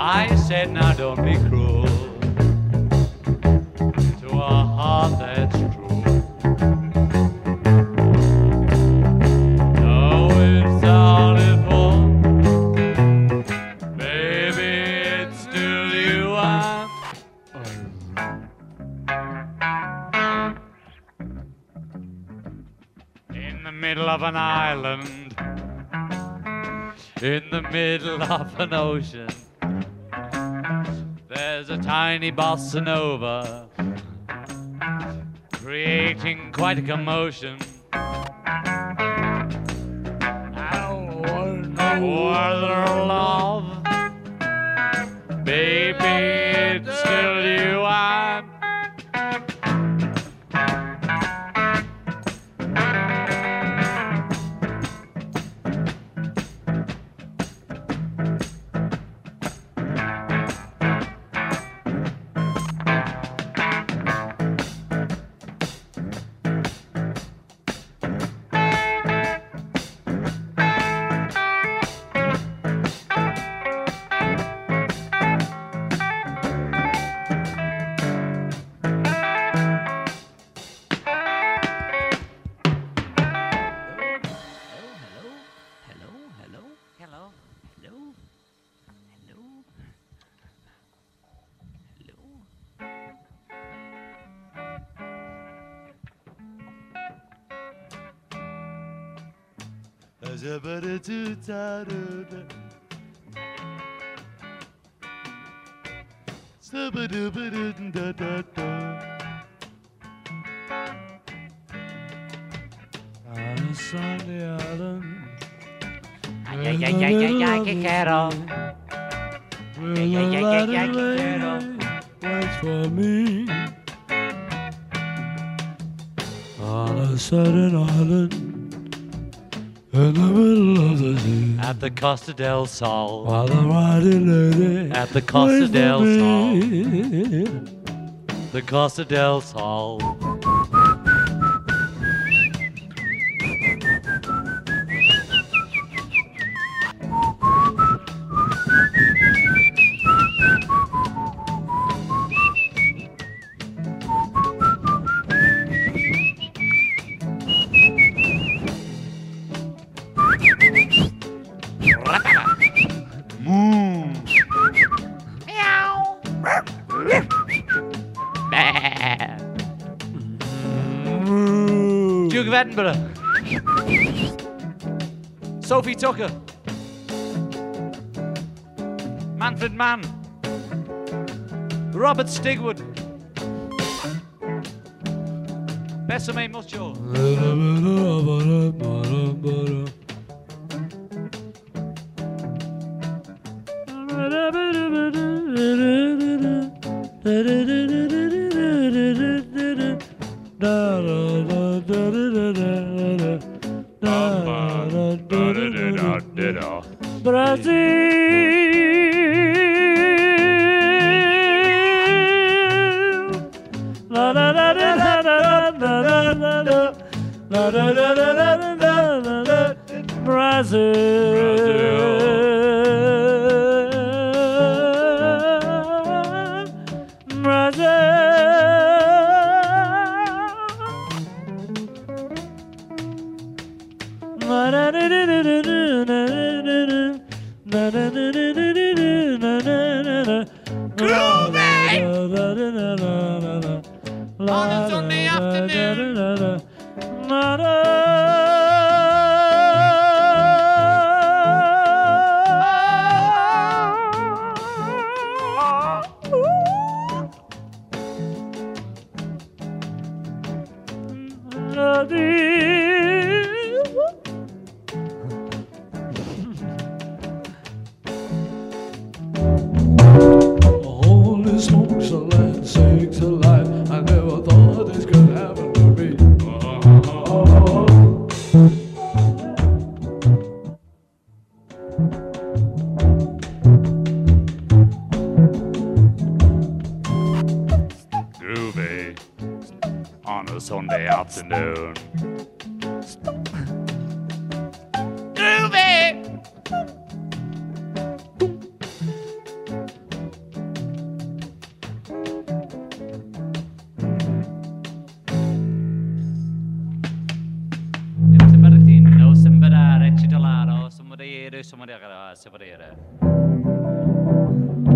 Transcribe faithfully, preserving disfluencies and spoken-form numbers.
I said, now don't be cruel to a heart that's true. No, it's all it won't. Baby, it's still you I'm. In the middle of an island, in the middle of an ocean, there's a tiny bossa nova creating quite a commotion. I don't want no other love, baby, it's still you I'm. On a Sunday island, Ya, ya, ya, ya, ya, que quiero. Ya, ya, ya, ya, ya, que quiero. waits for me. On a certain island, in the middle of the sea, at the Costa del Sol, while the riding lady at the Costa del Sol, the Costa del Sol. Duke of Edinburgh, Sophie Tucker, Manfred Mann, Robert Stigwood, Besame Mucho. On a Sunday afternoon. Holy smokes, a land sakes alive. I never thought this could happen to me. Oh. Groovy on a Sunday afternoon. Groovy. se volere.